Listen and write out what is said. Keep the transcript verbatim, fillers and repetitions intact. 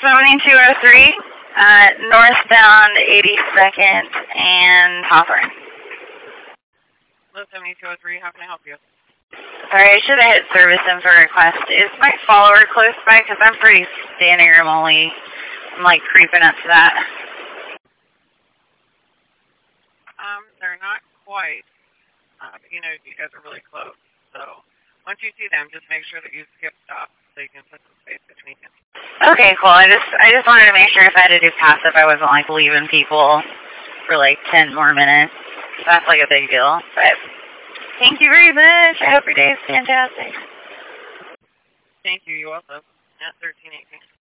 seventy-two oh three, uh, northbound eighty-second and Hawthorne. Hello, seventy-two oh three, how can I help you? Sorry, I should have hit service info request. Is my follower close by? Because I'm pretty standing room only. I'm like creeping up to that. Um, they're not quite. Uh, but, you know, you guys are really close. So once you see them, just make sure that you skip stop so you can put some space between you. Okay, cool. I just I just wanted to make sure if I had to do passive, I wasn't like leaving people for like ten more minutes. That's like a big deal. But thank you very much. I hope your day is fantastic. Thank you. You also. At thirteen eighteen.